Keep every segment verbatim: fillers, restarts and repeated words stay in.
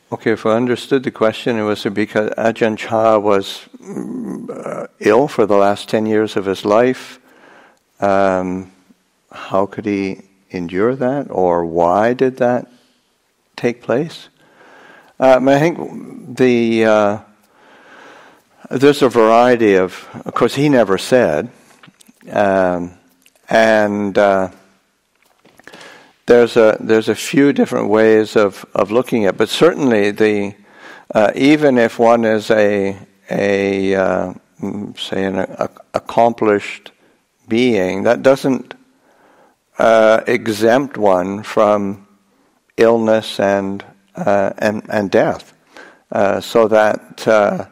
Okay, if I understood the question, it was because Ajahn Chah was uh, ill for the last ten years of his life. Um, how could he endure that, or why did that take place? Um, I think the uh, there's a variety of. Of course, he never said, um, and uh, there's a there's a few different ways of, of looking at. But certainly, the uh, even if one is a a uh, say an a, accomplished being, that doesn't uh, exempt one from illness and uh, and and death. Uh, so that uh,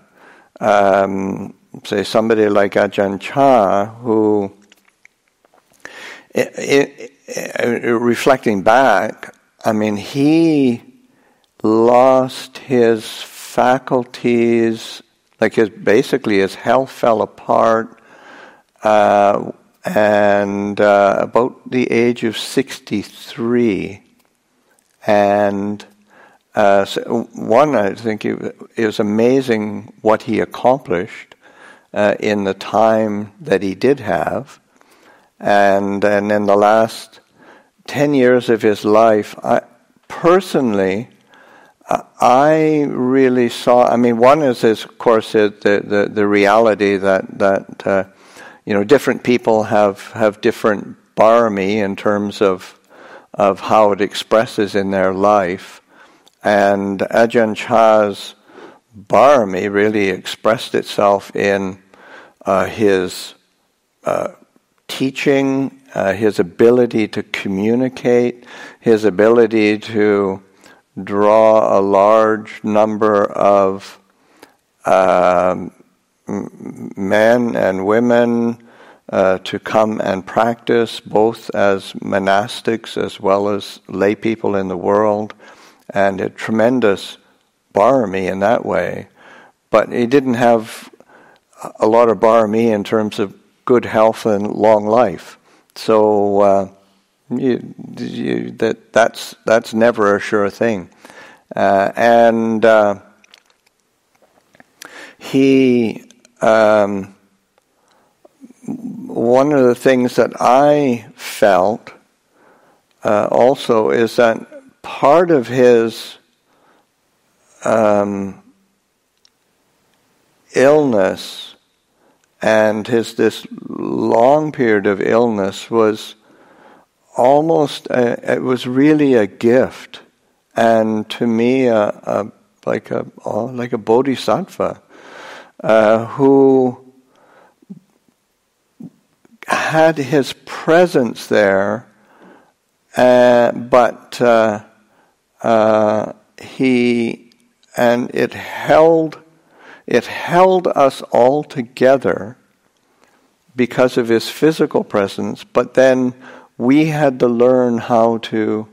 um, say somebody like Ajahn Chah, who it, it, it, reflecting back, I mean, he lost his faculties, like his basically his health fell apart, uh, and uh, about the age of sixty-three, and uh, so one, I think it, it was amazing what he accomplished uh, in the time that he did have. And and in the last ten years of his life, I personally, uh, I really saw. I mean, one is, is of course, it, the, the the reality that that uh, you know different people have have different barami in terms of of how it expresses in their life, and Ajahn Chah's barami really expressed itself in uh, his. Uh, teaching, uh, his ability to communicate, his ability to draw a large number of um, men and women uh, to come and practice, both as monastics as well as lay people in the world, and a tremendous barami in that way. But he didn't have a lot of barami in terms of good health and long life, so uh, you, you, that that's that's never a sure thing. Uh, and uh, he, um, one of the things that I felt uh, also is that part of his um, illness. And his this long period of illness was almost a, it was really a gift, and to me, a, a, like a oh, like a bodhisattva uh, who had his presence there, uh, but uh, uh, he and it held. It held us all together because of his physical presence, but then we had to learn how to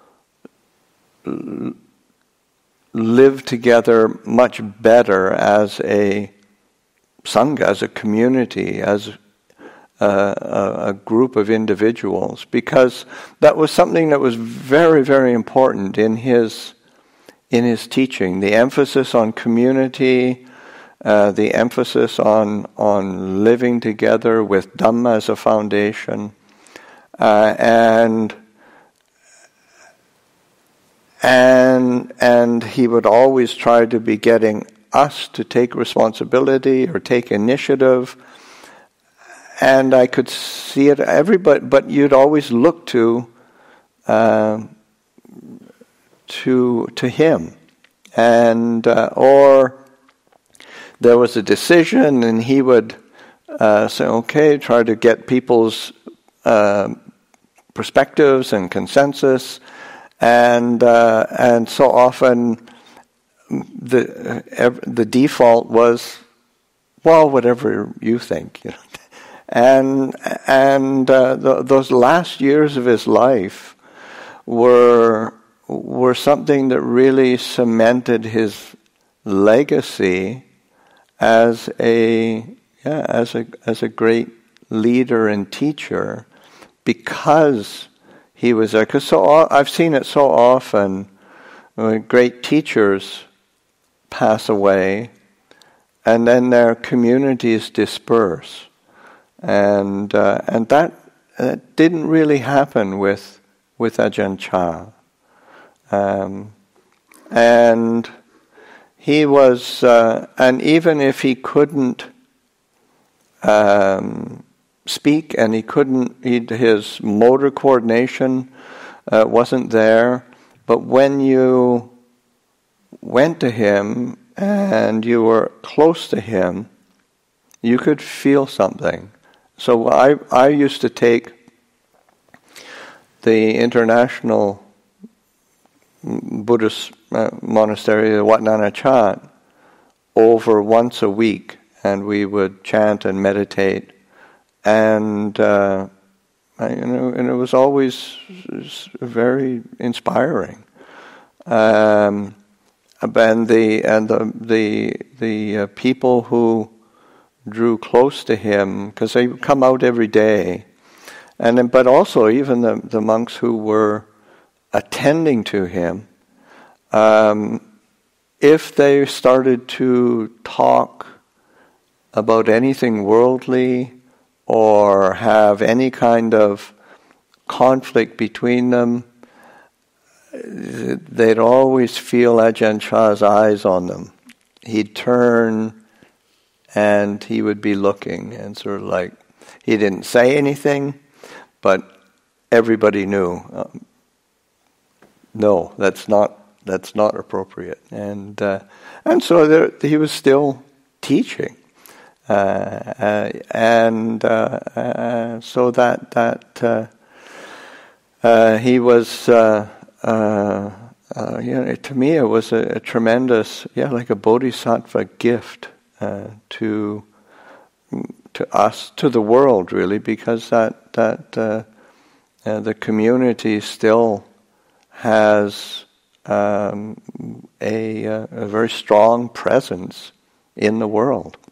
l- live together much better as a sangha, as a community, as a, a, a group of individuals, because that was something that was very, very important in his in his teaching. The emphasis on community. Uh, the emphasis on on living together with Dhamma as a foundation, uh, and and and he would always try to be getting us to take responsibility or take initiative, and I could see it. Everybody, but you'd always look to uh, to to him, and uh, or. There was a decision, and he would uh, say, okay, try to get people's uh, perspectives and consensus, and uh, and so often the uh, the default was, well, whatever you think, you know. And and uh, the, those last years of his life were were something that really cemented his legacy as a yeah as a as a great leader and teacher, because he was there. Because so I've seen it so often when great teachers pass away, and then their communities disperse, and uh, and that uh, didn't really happen with with Ajahn Chah, um, and he was, uh, and even if he couldn't um, speak, and he couldn't, he, his motor coordination uh, wasn't there, but when you went to him and you were close to him, you could feel something. So I I used to take the international Buddhist uh, monastery, the Wat Nana Chat, over once a week, and we would chant and meditate, and uh, I, you know, and it was always very inspiring. Um, and the and the the the uh, people who drew close to him, because they would come out every day, and then, but also even the the monks who were attending to him, um, if they started to talk about anything worldly or have any kind of conflict between them, they'd always feel Ajahn Chah's eyes on them. He'd turn and he would be looking, and sort of like, he didn't say anything, but everybody knew. Um, No, that's not that's not appropriate, and uh, and so there, he was still teaching, uh, uh, and uh, uh, so that that uh, uh, he was, uh, uh, uh, you know, to me it was a, a tremendous, yeah, like a bodhisattva gift uh, to to us, to the world, really, because that that uh, uh, the community still has um, a, a very strong presence in the world.